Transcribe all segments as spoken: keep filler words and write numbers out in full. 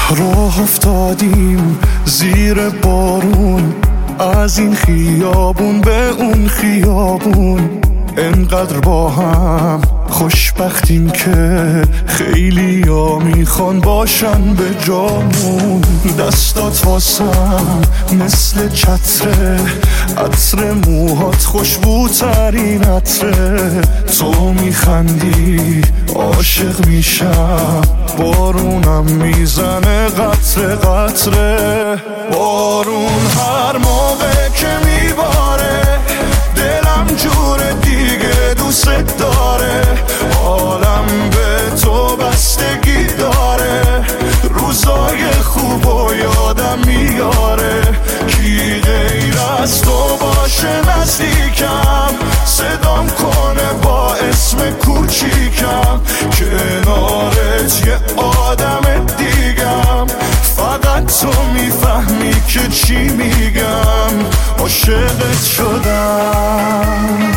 راه افتادیم زیر بارون، از این خیابون به اون خیابون، انقدر با هم خوشبختیم که خیلی ها میخوان باشن به جامون. دستات واسم مثل چتره، عطر موهات خوشبوترین عطره، تو میخندی عاشق میشم، بارونم میزنه قطره قطره. بارون هر موقع که میباره دلم جور دیگه دوست داره، عالم به تو بستگی داره، روزای خوب و یادم میاره، کی غیر از تو باشه نزدیکم، صدام کنه با اسم کوچیکم، کنارت یه آدم دیگم، فقط تو میفهمی که چی میگم، عاشقت شدم.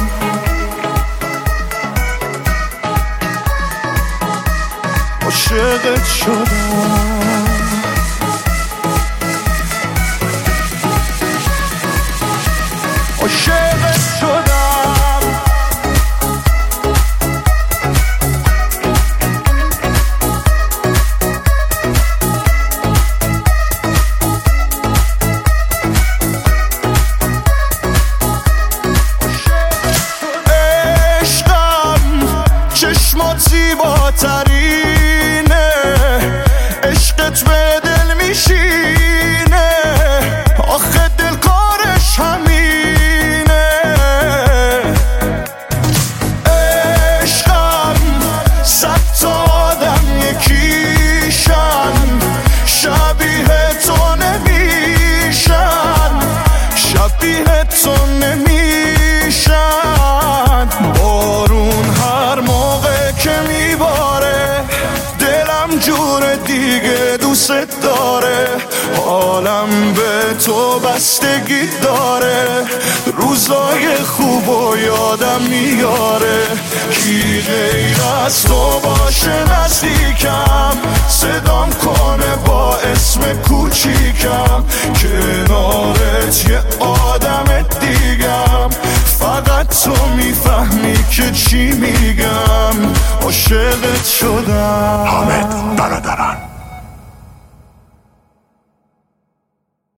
عاشقت شدم. عاشقت شدم. چشمات زیباترینه، عشقت به دل میشینه، آخه دل کارش همینه. عشقم صد تا آدم یکیشن، شبیه تو نمیشن، شبیه تو نمیشن. بارون هر موقع که میباره دلم جور دیگه دوست داره، حالم به تو بستگی داره، روزای خوب و یادم میاره، کی غیر از تو باشه نزدیکم، صدام کنه با اسم کوچیکم، کنارت یه آدم دیگم، فقط تو میفهمی که چی میگم، عاشقت شدم.